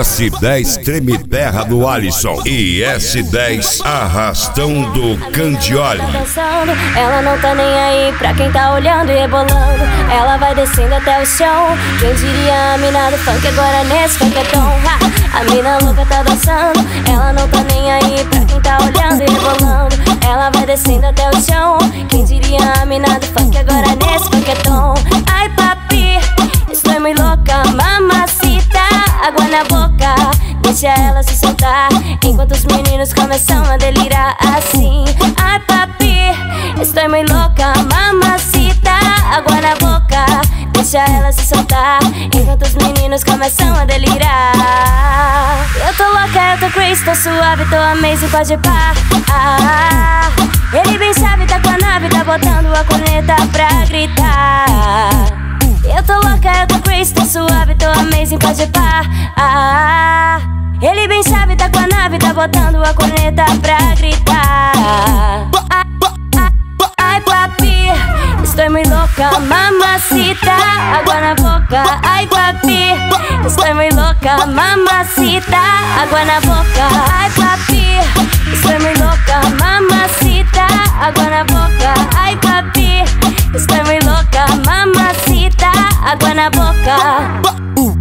S10 Treme Terra do Alisson e S10 Arrastão do Candioli. Ela não tá nem aí pra quem tá olhando e rebolando. Ela vai descendo até o chão. Quem diria a mina do funk agora nesse funketão. A mina louca tá dançando. Ela não tá nem aí pra quem tá olhando e rebolando. Ela vai descendo até o chão. Quem diria a mina do funk agora nesse funketão. Ai papi, estou muito louca, mamacita, água na boca, deixa ela se soltar, enquanto os meninos começam a delirar assim. Ai papi, estou muito louca, mamacita, água na boca, deixa ela se soltar, enquanto os meninos começam a delirar. Eu tô louca, eu tô crazy, tô suave, tô amazing, pode pá. Ele bem sabe, tá com a nave, tá botando a corneta pra gritar. Eu tô louca, eu tô crazy, tô suave, tô amazing, pode pá. Ele bem sabe, tá com a nave, tá botando a corneta pra gritar. Ai papi, estou muito louca, mamacita, água na boca. Ai papi, estou muito louca, mamacita, água na boca. Ai papi, estou muito louca, mamacita, água na boca. Ai papi, estou muito louca, mamacita, água na boca.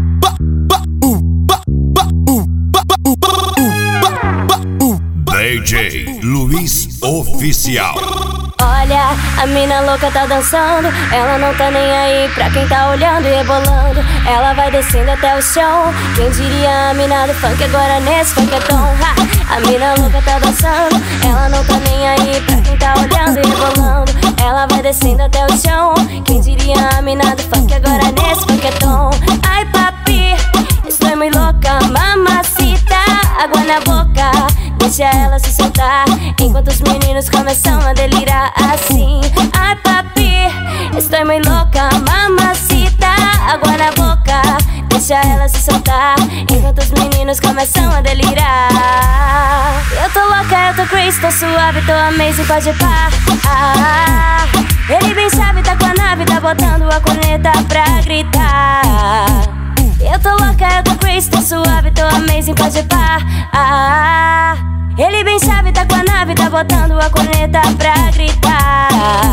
DJ Luiz Oficial. Olha, a mina louca tá dançando. Ela não tá nem aí pra quem tá olhando e rebolando. Ela vai descendo até o chão. Quem diria a mina do funk agora nesse funketão. A mina louca tá dançando. Ela não tá nem aí pra quem tá olhando e rebolando. Ela vai descendo até o chão. Quem diria a mina do funk agora nesse funketão. Ai papi, estou muito louca, mamacita, água na boca, deixa ela se soltar, enquanto os meninos começam a delirar assim. Ai papi, estou muito louca, mamacita, água na boca, deixa ela se soltar, enquanto os meninos começam a delirar. Eu tô louca, eu tô crazy, tô suave, tô amazing, pode pá. Ele bem sabe, tá com a nave, tá botando a corneta pra gritar. Eu tô louca, eu tô crazy, tô suave, tô amazing, pode pá. Ele bem sabe, tá com a nave, tá botando a corneta pra gritar.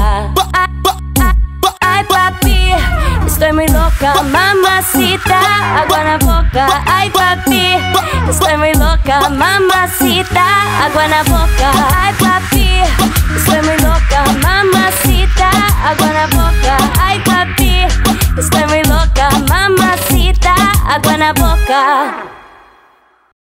Ai papi, estou muito louca, mamacita, água na boca. Ai papi, estou muito louca, mamacita, água na boca. Ai papi, estou muito louca, mamacita, água na boca. Ai papi, estou muito louca, mamacita, água na boca.